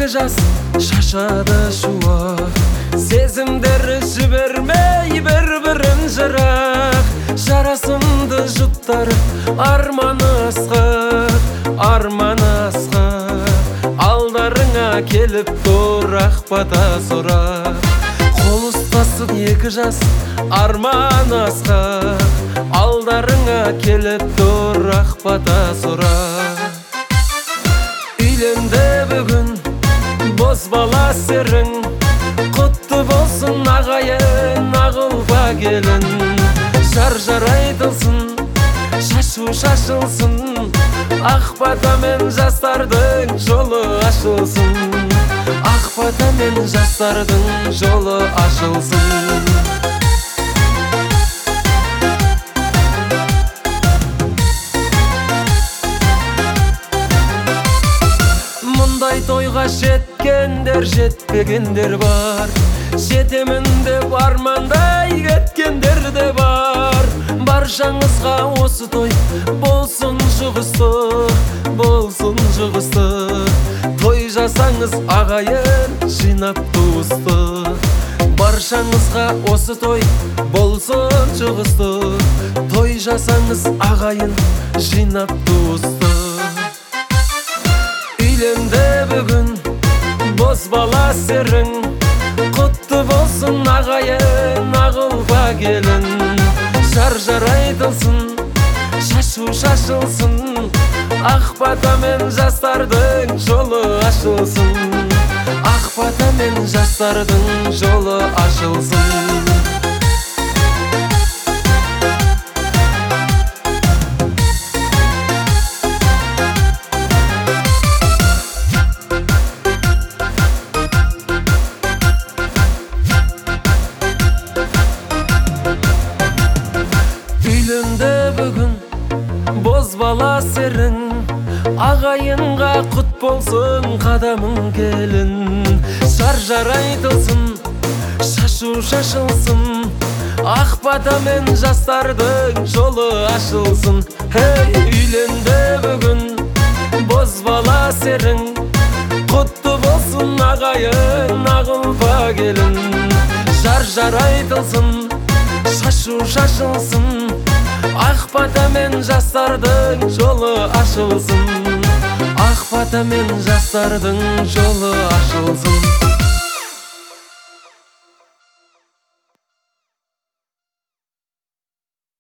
эки жас шашады шуак, сезимдери жибермей бири-бирин жырак. Жарасымды жұттар арманы асқақ, арманы асқақ. Алдарыңа келіп тұр ақбата сұрақ. Қол ұстасып екі жас арманы асқақ, алдарыңа келіп тұр ақбата сұрақ. Үйленді бүгін бозбала серің, құтты болсын ағайын ағылба келін. Жар айтылсын, шашу шашылсын, ақбата мен жастардың жолы ашылсын. Ақбата мен жастардың жолы ашылсын. Мұндай тойға жеткендер, жетпегендер бар. Жетемін деп армандай кеткендер де бар. Баршаңызға осы той болсын жұғысты, болсын жұғысты. Той жасаңыз ағайын жинап туысты. Баршаңызға осы той болсын жұғысты. Той жасаңыз ағайын жинап туысты. Үйленді бүгін бозбала серің, құтты болсын ағайын ағылба келін. Жар айтылсын, шашу шашылсын, ақбата мен жастардың жолы ашылсын. Ақбата мен жастардың жолы ашылсын. Үйленді бүгін бозбала серің, ағайынға құт болсын қадамың келін. Жар айтылсын, шашу шашылсын, ақбата мен жастардың жолы ашылсын. Үйленді бүгін бозбала серің, құтты болсын ағайын ағылба келін. Жар айтылсын, шашу шашылсын, ақбата мен жастардың жолы ашылсын. Ақбата мен жастардың жолы ашылсын.